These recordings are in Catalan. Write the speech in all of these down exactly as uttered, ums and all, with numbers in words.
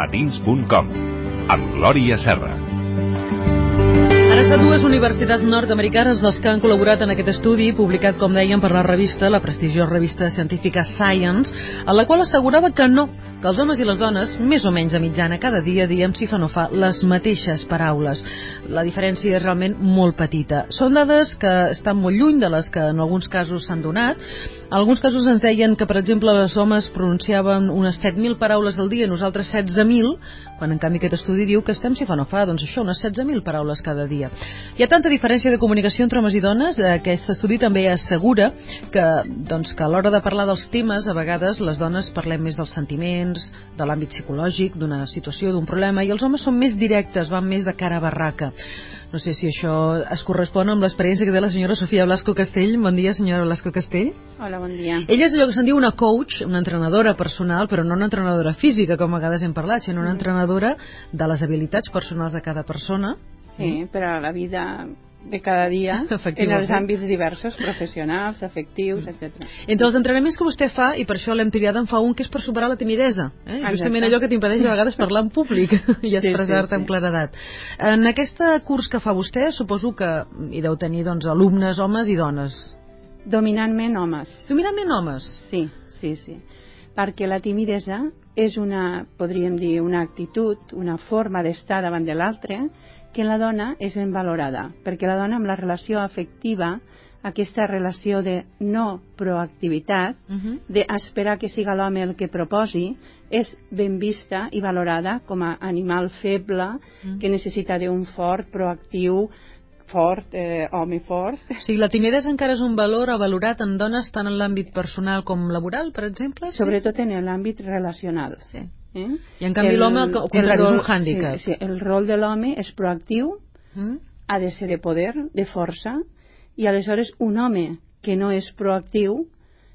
matins punt com, amb Glòria Serra. Ara són dues universitats nord-americanes les que han col·laborat en aquest estudi, publicat, com dèiem, per la revista, la prestigiosa revista científica Science, en la qual assegurava que no, que els homes i les dones, més o menys de mitjana cada dia, diem si fa no fa, les mateixes paraules. La diferència és realment molt petita. Són dades que estan molt lluny de les que en alguns casos s'han donat. En alguns casos ens deien que, per exemple, els homes pronunciaven unes set mil paraules al dia, nosaltres setze mil, quan en canvi aquest estudi diu que estem si fa no fa, doncs això, unes setze mil paraules cada dia. Hi ha tanta diferència de comunicació entre homes i dones. Aquest estudi també assegura que, doncs, que a l'hora de parlar dels temes, a vegades les dones parlem més dels sentiments, de l'àmbit psicològic, d'una situació, d'un problema, i els homes són més directes, van més de cara a barraca. No sé si això es correspon amb l'experiència que té la senyora Sofia Blasco Castell. Bon dia, senyora Blasco Castell. Hola, bon dia. Ella és allò que se'n diu una coach, una entrenadora personal, però no una entrenadora física, com a vegades hem parlat, sinó una entrenadora de les habilitats personals de cada persona. Sí, per a la vida de cada dia, en els àmbits diversos, professionals, afectius, etcètera. Entre els entrenaments que vostè fa, i per això l'hem triat en fa un, que és per superar la timidesa, eh? Justament allò que t'impedeix a vegades parlar en públic i expressar-te sí, sí, sí. amb claredat. En aquest curs que fa vostè, suposo que hi deu tenir doncs, alumnes, homes i dones. Dominantment homes. Dominantment homes? Sí, sí, sí. Perquè la timidesa és una, podríem dir, una actitud, una forma d'estar davant de l'altre, que la dona és ben valorada, perquè la dona amb la relació afectiva, aquesta relació de no proactivitat, uh-huh. d'esperar que siga l'home el que proposi, és ben vista i valorada com a animal feble, uh-huh. que necessita d'un fort, proactiu, fort, eh, home fort. O sigui, la timidesa encara és un valor valorat en dones tant en l'àmbit personal com laboral, per exemple? Sobretot sí? en l'àmbit relacional. Sí. Eh? I en canvi l'home, al contrari, és un hàndicap. Sí, sí, el rol de l'home és proactiu, mm? ha de ser de poder, de força, i aleshores un home que no és proactiu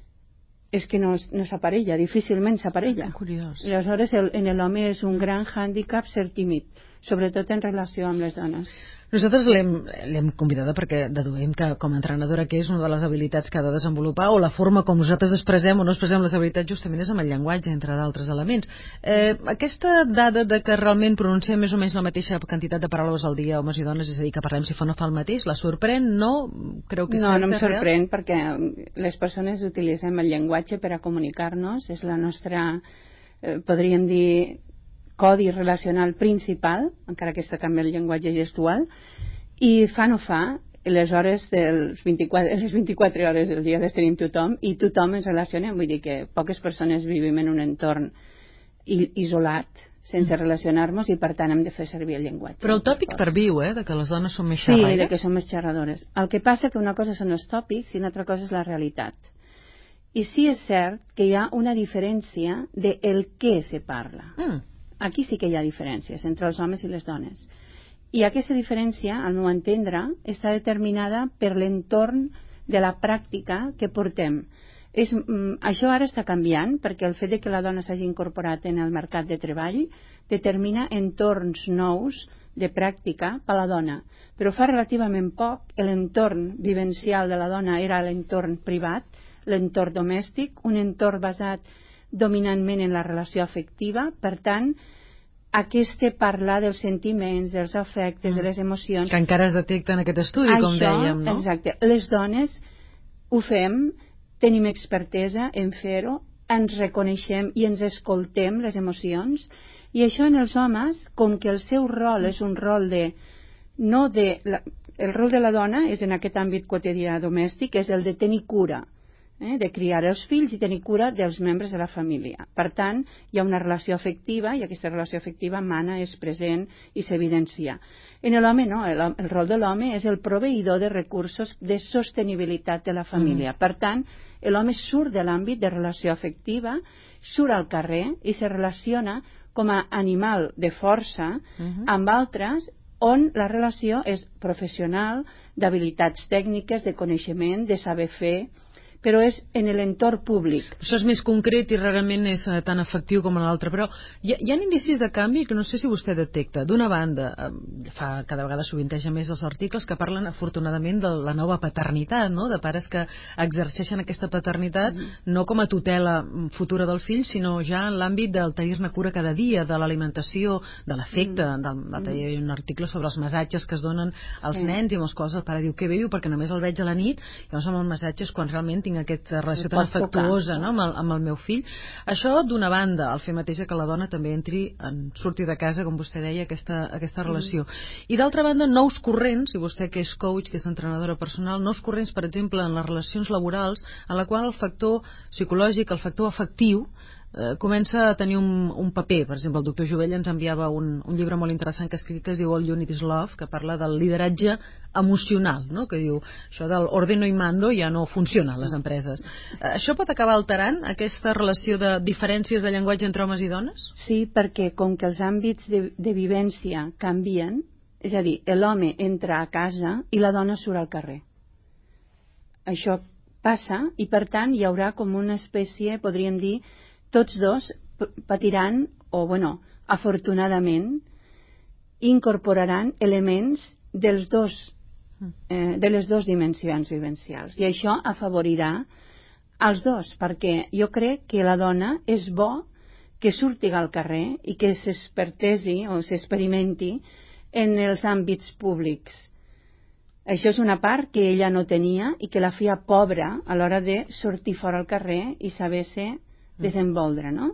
és que no, no s'aparella, difícilment s'aparella. Curiós. I aleshores el, en l'home és un gran hàndicap ser tímid, sobretot en relació amb les dones. Nosaltres l'hem convidada perquè deduïm que com a entrenadora que és una de les habilitats que ha de desenvolupar, o la forma com nosaltres expressem o no expressem les habilitats justament és amb el llenguatge, entre d'altres elements. Eh, aquesta dada de que realment pronunciem més o menys la mateixa quantitat de paraules al dia, homes i dones, és a dir, que parlem si fa no fa el mateix, la sorprèn? No? Creu que no, certa, no em sorprèn real? Perquè les persones utilitzem el llenguatge per a comunicar-nos, és la nostra, eh, podríem dir, codi relacional principal, encara que està també el llenguatge gestual, i fa no fa, les hores dels vint-i-quatre, les vint-i-quatre hores del dia les tenim tothom, i tothom ens relaciona, vull dir que poques persones vivim en un entorn isolat, sense relacionar-nos, i per tant hem de fer servir el llenguatge. Però el tòpic perviu, eh?, de que les dones són més xerraires. Sí, de que som més xerradores. El que passa que una cosa són els tòpics i una altra cosa és la realitat. I sí és cert que hi ha una diferència de el què se parla. Mm. Aquí sí que hi ha diferències entre els homes i les dones. I aquesta diferència, al meu entendre, està determinada per l'entorn de la pràctica que portem. És, mm, això ara està canviant, perquè el fet de que la dona s'hagi incorporat en el mercat de treball determina entorns nous de pràctica per a la dona. Però fa relativament poc l'entorn vivencial de la dona era l'entorn privat, l'entorn domèstic, un entorn basat dominantment en la relació afectiva. Per tant, aquest parlar dels sentiments, dels afectes, mm. de les emocions, que encara es detecta en aquest estudi, això, com dèiem, no? Exacte. Les dones ho fem, tenim expertesa en fer-ho, ens reconeixem i ens escoltem les emocions, i això en els homes, com que el seu rol és un rol de no de la, el rol de la dona és en aquest àmbit quotidià domèstic, és el de tenir cura, Eh, de criar els fills i tenir cura dels membres de la família. Per tant, hi ha una relació afectiva, i aquesta relació afectiva mana, és present i s'evidencia. En l'home no, el, el rol de l'home és el proveïdor de recursos de sostenibilitat de la família. Mm. Per tant, l'home surt de l'àmbit de relació afectiva, surt al carrer i se relaciona com a animal de força mm-hmm. amb altres, on la relació és professional, d'habilitats tècniques, de coneixement, de saber fer, però és en l'entorn públic. Això és més concret i realment és eh, tan efectiu com l'altre, però hi ha, hi ha indicis de canvi que no sé si vostè detecta. D'una banda, eh, fa cada vegada sovinteja més els articles que parlen afortunadament de la nova paternitat, no? De pares que exerceixen aquesta paternitat mm. no com a tutela futura del fill, sinó ja en l'àmbit del tenir-ne cura cada dia, de l'alimentació, de l'afecte. Mm. Del, del, hi ha un article sobre els massatges que es donen als sí. nens i amb els quals el pare diu que bé, perquè només el veig a la nit, i llavors amb els massatges quan realment tinc aquesta relació tan afectuosa, no? amb, el, amb el meu fill. Això d'una banda, el fer mateix que la dona també entri en sortir de casa, com vostè deia, aquesta, aquesta relació. Mm. I d'altra banda, nous corrents, i vostè que és coach, que és entrenadora personal, nous corrents, per exemple, en les relacions laborals, en la qual el factor psicològic, el factor afectiu, eh, comença a tenir un, un paper. Per exemple, el doctor Jovell ens enviava un, un llibre molt interessant que escrit que es diu All You Need Is Love, que parla del lideratge emocional, no? Que diu això del ordeno y mando ja no funciona a les empreses. Eh, això pot acabar alterant aquesta relació de diferències de llenguatge entre homes i dones? Sí, perquè com que els àmbits de, de vivència canvien, és a dir, l'home entra a casa i la dona surt al carrer. Això passa i per tant hi haurà com una espècie, podríem dir, tots dos patiran, o bueno, afortunadament, incorporaran elements dels dos, eh, de les dues dimensions vivencials. I això afavorirà als dos, perquè jo crec que la dona és bo que surti al carrer i que s'expertesi o s'experimenti en els àmbits públics. Això és una part que ella no tenia i que la feia pobra a l'hora de sortir fora al carrer i saber-se desenvolure, no?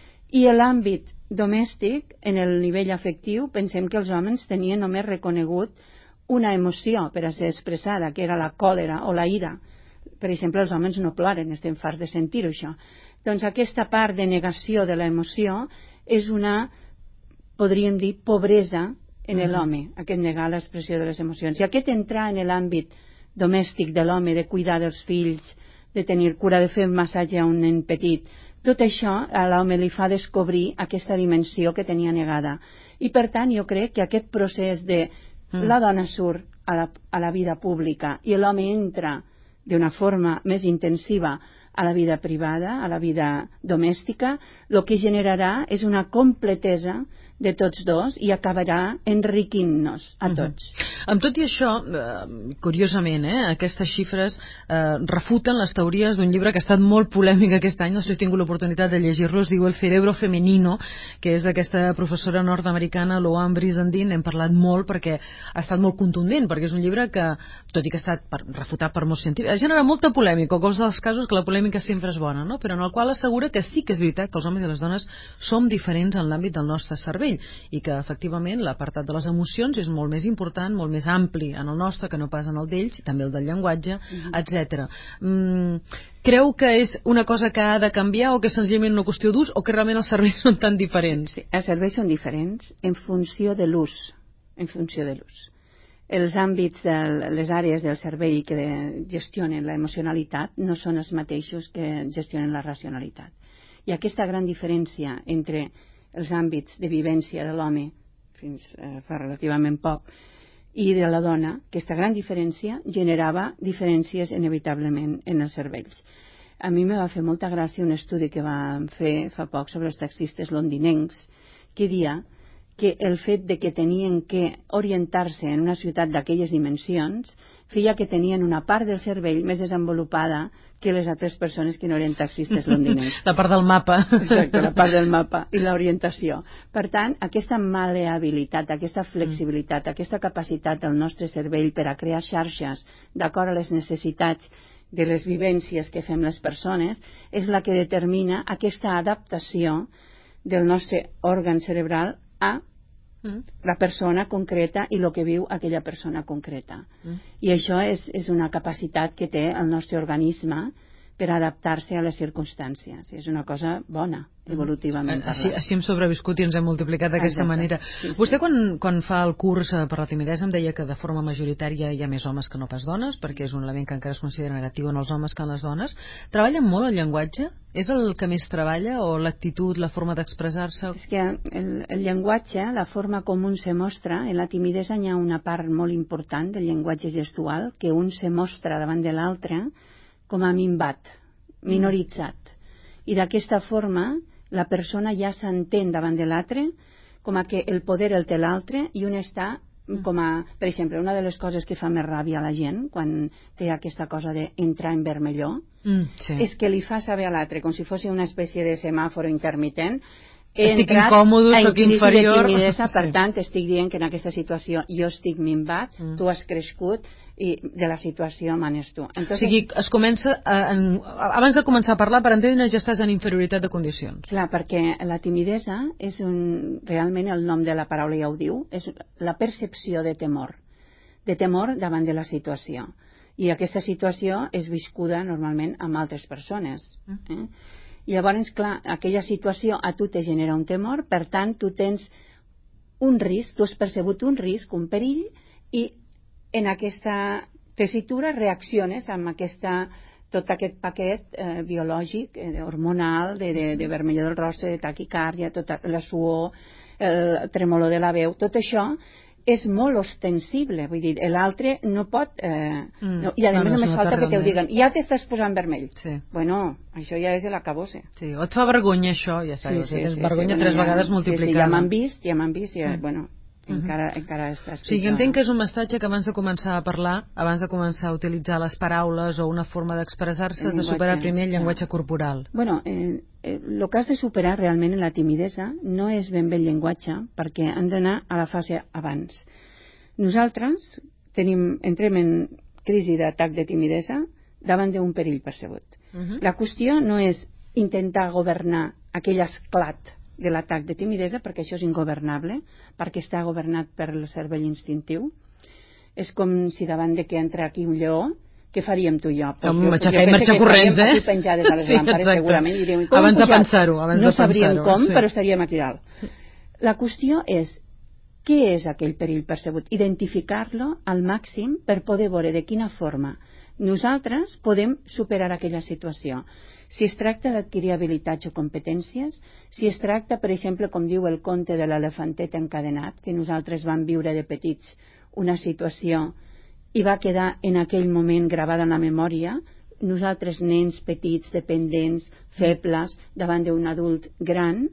I l'àmbit domèstic, en el nivell afectiu, pensem que els homes tenien només reconegut una emoció per a ser expressada, que era la còlera o la ira. Per exemple, els homes no ploren, estem farts de sentir-ho, això. Doncs aquesta part de negació de l'emoció és una, podríem dir, pobresa en l'home, aquest negar l'expressió de les emocions. I aquest entrar en l'àmbit domèstic de l'home, de cuidar dels fills, de tenir cura, de fer un massatge a un nen petit, tot això a l'home li fa descobrir aquesta dimensió que tenia negada. I per tant jo crec que aquest procés de mm. la dona surt a la, a la vida pública i l'home entra d'una forma més intensiva a la vida privada, a la vida domèstica, el que generarà és una completesa de tots dos i acabarà enriquint-nos a tots. Uh-huh. Amb tot i això, eh, curiosament, eh, aquestes xifres eh, refuten les teories d'un llibre que ha estat molt polèmic aquest any, no sé si he tingut l'oportunitat de llegir-lo, es diu El cerebro femenino, que és d'aquesta professora nord-americana, Louann Brizendine. Hem parlat molt perquè ha estat molt contundent, perquè és un llibre que, tot i que ha estat per, refutat per molts científics, ha generat molta polèmica, o qualsevol dels casos que la polèmica sempre és bona, no? Però en el qual assegura que sí que és veritat que els homes i les dones som diferents en l'àmbit del nostre cervell, i que efectivament l'apartat de les emocions és molt més important, molt més ampli en el nostre que no pas en el d'ells, i també el del llenguatge, uh-huh. etcètera. Mm, creu que és una cosa que ha de canviar o que és senzillament una qüestió d'ús o que realment els serveis són tan diferents? Sí, els serveis són diferents en funció de l'ús, en funció de l'ús. Els àmbits de les àrees del cervell que gestionen l'emocionalitat no són els mateixos que gestionen la racionalitat. I aquesta gran diferència entre els àmbits de vivència de l'home fins eh, fa relativament poc i de la dona, aquesta gran diferència generava diferències inevitablement en els cervells. A mi me va fer molta gràcia un estudi que vam fer fa poc sobre els taxistes londinencs que deia que el fet de que tenien que orientar-se en una ciutat d'aquelles dimensions feia que tenien una part del cervell més desenvolupada que les altres persones que no eren taxistes londinencs. La part del mapa. Exacte, la part del mapa i l'orientació. Per tant, aquesta maleabilitat, aquesta flexibilitat, mm. aquesta capacitat del nostre cervell per a crear xarxes d'acord a les necessitats de les vivències que fem les persones és la que determina aquesta adaptació del nostre òrgan cerebral a Mm. la persona concreta i el que viu aquella persona concreta. Mm. I això és, és una capacitat que té el nostre organisme per adaptar-se a les circumstàncies. És una cosa bona, evolutivament. Així, així hem sobreviscut i ens hem multiplicat d'aquesta manera. Sí, sí. Vostè quan, quan fa el curs per la timidesa em deia que de forma majoritària hi ha més homes que no pas dones, perquè és un element que encara es considera negatiu en els homes que en les dones. Treballen molt el llenguatge? És el que més treballa o l'actitud, la forma d'expressar-se? És que el, el llenguatge, la forma com un se mostra, en la timidesa hi ha una part molt important del llenguatge gestual, que un se mostra davant de l'altre com a minvat, minoritzat. I d'aquesta forma la persona ja s'entén davant de l'altre com a que el poder el té l'altre i un està com a, per exemple, una de les coses que fa més ràbia a la gent quan té aquesta cosa d'entrar en vermelló mm, sí. és que li fa saber a l'altre com si fos una espècie de semàforo intermitent. Estic incòmodo, soc inferior. Timidesa, per sí. tant, estic dient que en aquesta situació jo estic minvat, mm. tu has crescut i de la situació manes tu. Entonces, o sigui, es comença a, en, abans de començar a parlar, per entendre, ja estàs en inferioritat de condicions. Clar, perquè la timidesa és un, realment el nom de la paraula ja ho diu, és la percepció de temor, de temor davant de la situació. I aquesta situació és viscuda normalment amb altres persones. Eh? I llavors, clar, aquella situació a tu te genera un temor, per tant, tu tens un risc, tu has percebut un risc, un perill, i en aquesta tessitura reacciones amb aquesta, tot aquest paquet eh, biològic, eh, hormonal, de, de, de vermellor del rostre, de taquicàrdia, tota la suor, el tremolor de la veu, tot això és molt ostensible, vull dir, l'altre no pot eh, mm. no, i a no, més no, només falta que t'ho diguen, ja t'estàs posant vermell. Sí. Bueno, això ja és l'acabose. Sí, o et fa vergonya això, ja saps, sí, sí, és sí, vergonya sí, tres bueno, vegades ja, multiplicada. Sí, sí, ja m'han vist, ja m'han vist, ja, mm. bueno, encara, uh -huh. encara estàs pitjor. O sigui, entenc que és un mestratge que abans de començar a parlar, abans de començar a utilitzar les paraules o una forma d'expressar-se, has de superar primer el llenguatge corporal. Bueno, el eh, eh, que has de superar realment en la timidesa no és ben bé el llenguatge, perquè han d'anar a la fase abans. Nosaltres tenim, entrem en crisi d'atac de timidesa davant d'un perill percebut. Uh -huh. La qüestió no és intentar governar aquell esclat de l'atac de timidesa, perquè això és ingovernable, perquè està governat per el cervell instintiu. És com si davant de que entra aquí un lleó, què faríem tu i jo? Pues jo, jo i marxar corrents, eh? Aquí penjades a les sí, làmpades, segurament. Diríem, abans de pensar-ho. No sabríem com, sí. Però estaríem aquí dalt. La qüestió és, què és aquell perill percebut? Identificar-lo al màxim per poder veure de quina forma nosaltres podem superar aquella situació. Si es tracta d'adquirir habilitats o competències, si es tracta, per exemple, com diu el conte de l'elefantet encadenat, que nosaltres vam viure de petits una situació i va quedar en aquell moment gravada en la memòria, nosaltres nens petits, dependents, febles, davant d'un adult gran,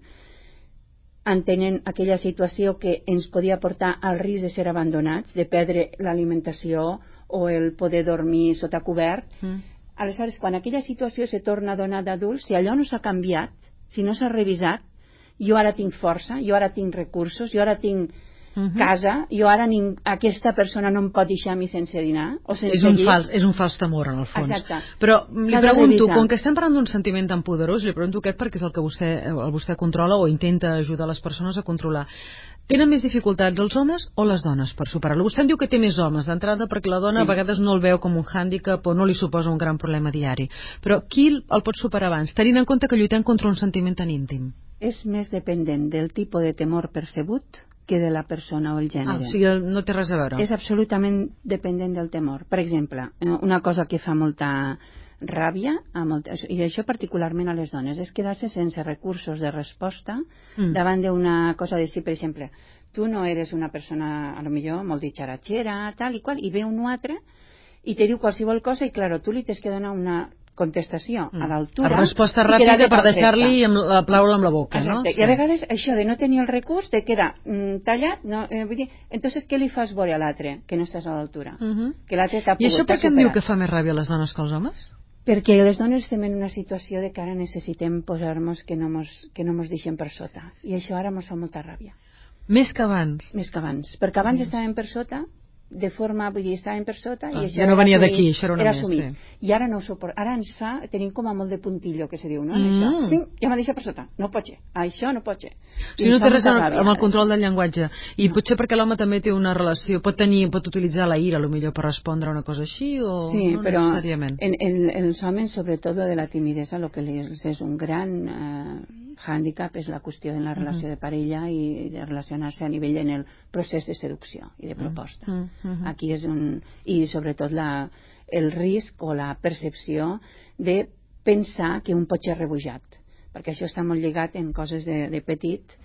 entenent aquella situació que ens podia portar al risc de ser abandonats, de perdre l'alimentació o el poder dormir sota cobert. Mm. Aleshores, quan aquella situació se torna a donar d'adults, si allò no s'ha canviat, si no s'ha revisat, jo ara tinc força, jo ara tinc recursos, jo ara tinc uh-huh. casa, jo ara ning... aquesta persona no em pot deixar a mi sense dinar o sense és un, fals, és un fals temor, en el fons. Exacte. Però li pregunto, com que estem parlant d'un sentiment tan poderós, li pregunto aquest perquè és el que vostè, el vostè controla o intenta ajudar les persones a controlar. Tenen més dificultats els homes o les dones per superar-lo? Vostè em diu que té més homes d'entrada perquè la dona sí. a vegades no el veu com un hàndicap o no li suposa un gran problema diari. Però qui el pot superar abans, tenint en compte que lluitem contra un sentiment tan íntim? És més dependent del tipus de temor percebut que de la persona o el gènere. Ah, o sigui, no té res a veure. És absolutament dependent del temor. Per exemple, una cosa que fa molta ràbia, a moltes, i això particularment a les dones, és quedar-se sense recursos de resposta mm. davant d'una cosa de si, per exemple, tu no eres una persona, a lo millor, molt ditxaratxera, tal i qual, i ve un altre i te diu qualsevol cosa i, clar, tu li tens que donar una contestació mm. a l'altura. La resposta ràpida per deixar-li la plaula amb la boca, exacte. No? Sí. I a vegades això de no tenir el recurs te queda mm, tallat, no, eh, vull dir, entonces què li fas veure a l'altre? Que no estàs a l'altura. Mm -hmm. Que l'altre t'ha pogut. I això per què em diu que fa més ràbia a les dones que als homes? Perquè les dones estem en una situació de que ara necessitem posar-nos que no mos, que no mos deixem per sota. I això ara mos fa molta ràbia. Més que abans? Més que abans. Perquè abans mm. estàvem per sota, de forma, vull dir, estàvem per sota, ah, i això ja no venia d'aquí, això era una era més. Assumit. Sí. I ara no ho suport. Ara ens fa, tenim com a molt de puntillo, que se diu, no? En mm. això. Pim, ja m'ha deixat per sota. No pot ser. Això no pot ser. O sigui, no té res amb el control del llenguatge. I no. Potser perquè l'home també té una relació, pot tenir, pot utilitzar la ira, potser per respondre a una cosa així, o sí, no però necessàriament? En, en, en els homes, sobretot de la timidesa, el que els és un gran eh, hàndicap és la qüestió de la relació uh -huh. de parella i de relacionar-se a nivell en el procés de seducció i de proposta. Uh -huh. Aquí és un... i sobretot la, el risc o la percepció de pensar que un pot ser rebutjat, perquè això està molt lligat en coses de, de petit,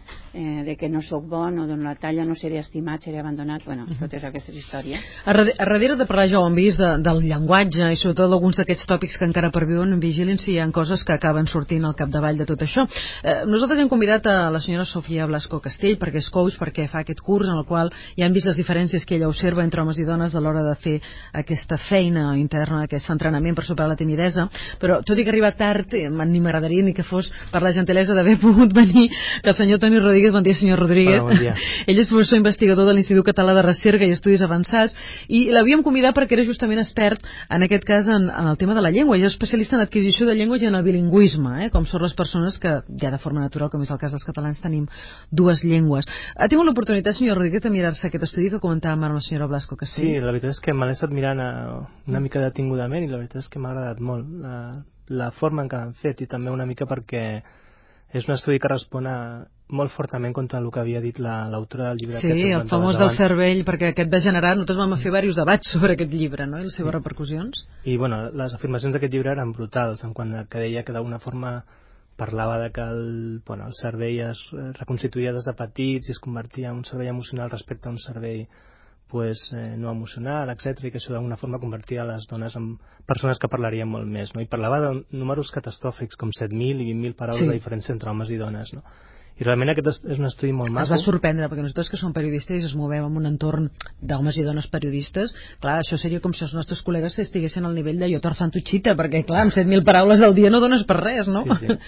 eh, de que no sóc bon o dono la talla, no seré estimat, seré abandonat, bueno, uh-huh. totes aquestes històries. A darrere, a darrere de parlar, ja ho hem vist, de, del llenguatge i sobretot alguns d'aquests tòpics que encara perviuen, vigilin si hi ha coses que acaben sortint al capdavall de tot això. Eh, nosaltres hem convidat a la senyora Sofia Blasco Castell perquè és coach, perquè fa aquest curs en el qual ja hem vist les diferències que ella observa entre homes i dones a l'hora de fer aquesta feina interna, aquest entrenament per superar la timidesa, però tot i que arriba tard, ni m'agradaria ni que fos per la gentilesa d'haver pogut venir el senyor Toni Rodríguez. Bon dia, senyor Rodríguez. Hola, bon dia. Ell és professor investigador de l'Institut Català de Recerca i Estudis Avançats i l'havíem convidat perquè era justament expert en aquest cas en, en el tema de la llengua i és especialista en adquisició de llengua i en el bilingüisme, eh? Com són les persones que ja de forma natural, com és el cas dels catalans, tenim dues llengües. Ha tingut l'oportunitat, senyor Rodríguez, de mirar-se aquest estudi que comentàvem amb la senyora Blasco Castell? Sí, la veritat és que me l'he estat mirant una mica detingudament i la veritat és que m'ha agradat molt la, la forma en què l'han fet i també una mica perquè és un estudi que respon a molt fortament contra el que havia dit l'autora del llibre. Sí, el famós del cervell, perquè aquest va generar, nosaltres vam fer diversos debats sobre aquest llibre, no?, i les seves sí. repercussions. I, bueno, les afirmacions d'aquest llibre eren brutals, en quant que deia que d'alguna forma parlava de que el, bueno, el cervell es reconstituïa des de petits i es convertia en un cervell emocional respecte a un cervell pues, eh, no emocional, etcètera, i que això d'alguna forma convertia les dones en persones que parlarien molt més, no? I parlava de números catastròfics, com set mil i vint mil paraules sí. de diferència entre homes i dones, no? I realment aquest és un estudi molt maco. Es va sorprendre, perquè nosaltres que som periodistes i es movem en un entorn d'homes i dones periodistes, clar, això seria com si els nostres col·legues estiguessin al nivell de Yotor Fantuchita, perquè clar, amb set mil paraules al dia no dones per res, no? Sí, sí.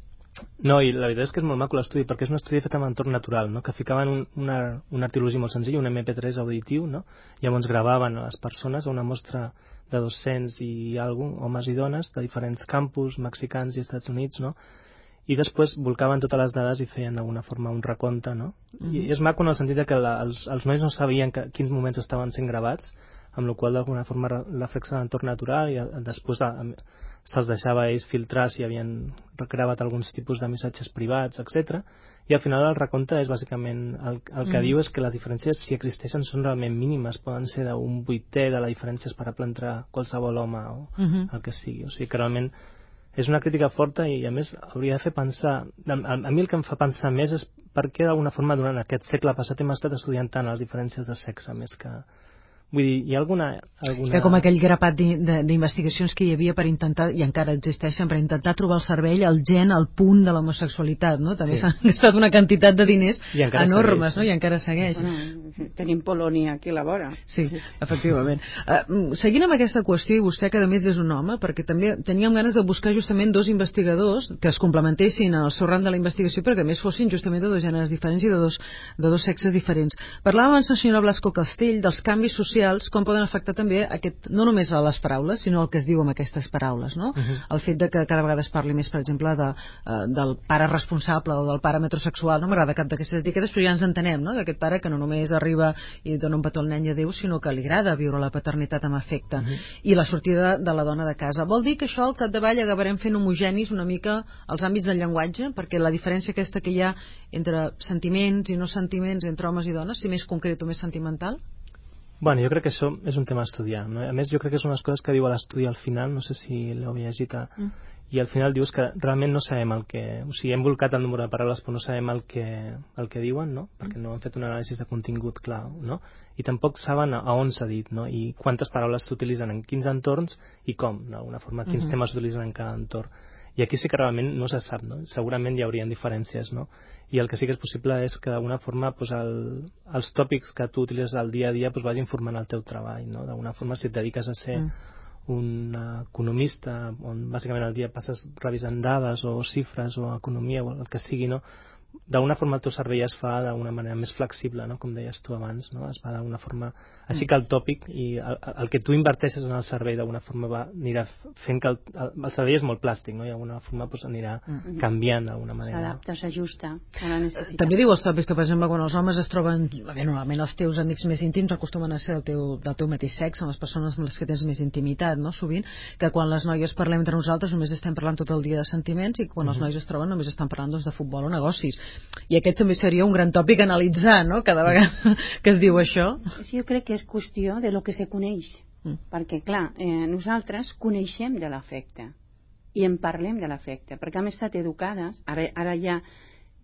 No, i la veritat és que és molt maco l'estudi, perquè és un estudi fet en entorn natural, no? Que ficaven un, una, una artilogia molt senzill, un eme pe tres auditiu, no? Llavors gravaven a les persones a una mostra de dos-cents i alguna, homes i dones de diferents campus mexicans i Estats Units, no? I després volcaven totes les dades i feien d'alguna forma un recompte, no? Uh-huh. I és maco en el sentit que la, els, els nois no sabien que, quins moments estaven sent gravats, amb la qual d'alguna forma reflexa l'entorn natural i després se'ls deixava ells filtrar si havien gravat alguns tipus de missatges privats, etcètera. I al final el recompte és bàsicament el, el que mm. diu és que les diferències, si existeixen, són realment mínimes, poden ser d'un vuitè de la diferència esperable entre qualsevol home o mm-hmm. el que sigui. O sigui que realment és una crítica forta i a més hauria de fer pensar, a, a, a mi el que em fa pensar més és per què d'alguna forma durant aquest segle passat hem estat estudiant tant les diferències de sexe més que... Vull dir, hi ha alguna... alguna... Que com aquell grapat d'investigacions que hi havia per intentar, i encara existeixen, per intentar trobar el cervell, el gen, el punt de l'homosexualitat, no? També s'han sí. gastat una quantitat de diners enormes, segueix, no? I encara segueix. Bueno, tenim Polònia aquí a la vora. Sí, efectivament. Uh, seguint amb aquesta qüestió, i vostè que a més és un home, perquè també teníem ganes de buscar justament dos investigadors que es complementessin al seu rang de la investigació, però que a més fossin justament de dos gèneres diferents i de dos, de dos sexes diferents. Parlàvem amb la senyora Blasco Castell dels canvis socials com poden afectar també aquest, no només a les paraules, sinó el que es diu amb aquestes paraules, no? Uh-huh. El fet de que cada vegada es parli més, per exemple, de, uh, del pare responsable o del pare metrosexual, no m'agrada cap d'aquestes etiquetes, però ja ens entenem, no? D'aquest pare que no només arriba i dona un petó al nen i a Déu, sinó que li agrada viure la paternitat amb afecte. Uh-huh. I la sortida de la dona de casa. Vol dir que això al capdavall acabarem fent homogenis una mica els àmbits del llenguatge, perquè la diferència aquesta que hi ha entre sentiments i no sentiments entre homes i dones, si més concret o més sentimental? Bueno, jo crec que això és un tema a estudiar, no? A més, jo crec que són unes coses que diu a l'estudi al final, no sé si l'heu llegit, a... mm. i al final dius que realment no sabem el que... O sigui, hem volcat el número de paraules, però no sabem el que, el que diuen, no? Perquè no han fet un anàlisi de contingut clar, no? I tampoc saben a on s'ha dit, no? I quantes paraules s'utilitzen en quins entorns i com, d'alguna forma, quins mm-hmm. temes s'utilitzen en cada entorn. I aquí sí que realment no se sap, no? Segurament hi haurien diferències, no? I el que sí que és possible és que d'alguna forma pues, el, els tòpics que tu utilitzes al dia a dia pues, vagin formant el teu treball, no? D'alguna forma, si et dediques a ser mm. un economista on bàsicament al dia passes revisant dades o xifres o economia o el que sigui, no? D'alguna forma el teu cervell es fa d'una manera més flexible, no? Com deies tu abans, no? Es fa d'alguna forma... Així que el tòpic i el, el que tu inverteixes en el cervell d'alguna forma va, anirà fent que el, el, el cervell és molt plàstic, no? I d'alguna forma pues, anirà mm-hmm. canviant d'alguna manera. S'adapta, s'ajusta a la necessitat. També diu els tòpics que, per exemple, quan els homes es troben... Bé, normalment els teus amics més íntims acostumen a ser el teu, del teu mateix sexe, les persones amb les que tens més intimitat, no? Sovint, que quan les noies parlem entre nosaltres només estem parlant tot el dia de sentiments i quan mm-hmm. els nois es troben només estan parlant doncs, de futbol o negocis. I aquest també seria un gran tòpic a analitzar, no?, cada vegada que es diu això. Sí, jo crec que és qüestió de lo que se coneix, mm. perquè, clar, eh, nosaltres coneixem de l'afecte i en parlem de l'afecte, perquè hem estat educades, ara, ara ja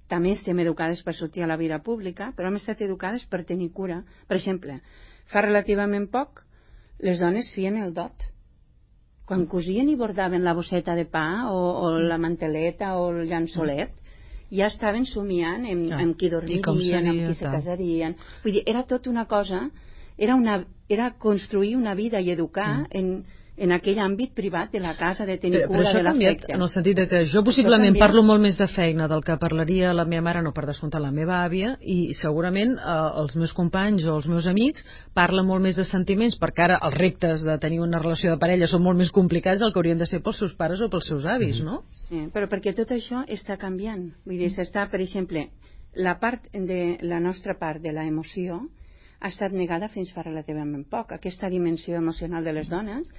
també estem educades per sortir a la vida pública, però hem estat educades per tenir cura. Per exemple, fa relativament poc les dones feien el dot. Quan cosien i bordaven la bosseta de pa o, o la manteleta o el llençolet, ja estaven somiant en, ah, en qui dormirien, en qui se casarien. Vull dir, era tot una cosa, era, una, era construir una vida i educar mm. en, en aquell àmbit privat de la casa, de tenir però, cura però de l'afecte. En el sentit de que jo possiblement parlo molt més de feina del que parlaria la meva mare, no per descomptar la meva àvia, i segurament eh, els meus companys o els meus amics parlen molt més de sentiments, perquè ara els reptes de tenir una relació de parella són molt més complicats del que haurien de ser pels seus pares o pels seus avis, mm-hmm. no? Sí, però perquè tot això està canviant. Vull dir, s'està, per exemple, la part de la nostra part de l'emoció ha estat negada fins fa relativament poc. Aquesta dimensió emocional de les dones,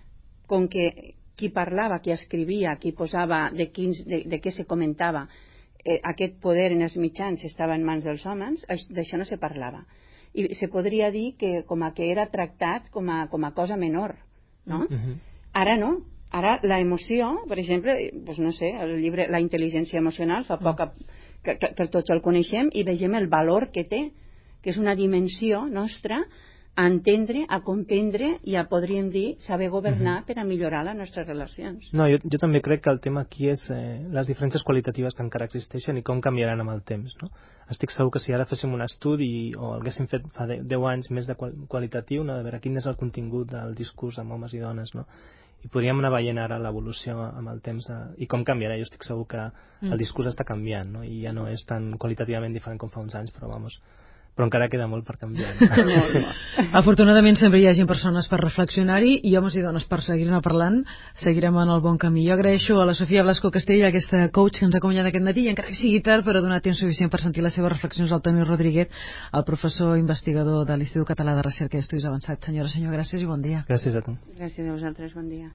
com que qui parlava, qui escrivia, qui posava de, quins, de, de què se comentava, eh, aquest poder en els mitjans estava en mans dels homes, d'això no se parlava. I se podria dir que com a que era tractat com a, com a cosa menor, no? Mm-hmm. Ara no. Ara la emoció, per exemple, doncs no sé, el llibre La intel·ligència emocional, fa poc que, que, que tots el coneixem i vegem el valor que té, que és una dimensió nostra a entendre, a comprendre i a, podríem dir, saber governar uh-huh. per a millorar les nostres relacions. No, jo, jo també crec que el tema aquí és eh, les diferències qualitatives que encara existeixen i com canviaran amb el temps, no? Estic segur que si ara féssim un estudi o haguéssim fet fa deu anys més de qual, qualitatiu, no? De veure quin és el contingut del discurs amb homes i dones, no? I podríem anar veient ara l'evolució amb el temps de, i com canviarà. Jo estic segur que el discurs està canviant, no? I ja no és tan qualitativament diferent com fa uns anys, però vamos, però encara queda molt per canviar. No? Afortunadament sempre hi hagi persones per reflexionar-hi i homes i dones per seguir-ne parlant. Seguirem en el bon camí. Jo agraeixo a la Sofia Blasco Castell, aquesta coach que ens ha acompanyat aquest matí, i encara que sigui tard, però ha donat temps suficient per sentir les seves reflexions, al Toni Rodríguez, el professor investigador de l'Institut Català de Recerca i Estudis Avançats. Senyora, senyor, gràcies i bon dia. Gràcies a tu. Gràcies a vosaltres, bon dia.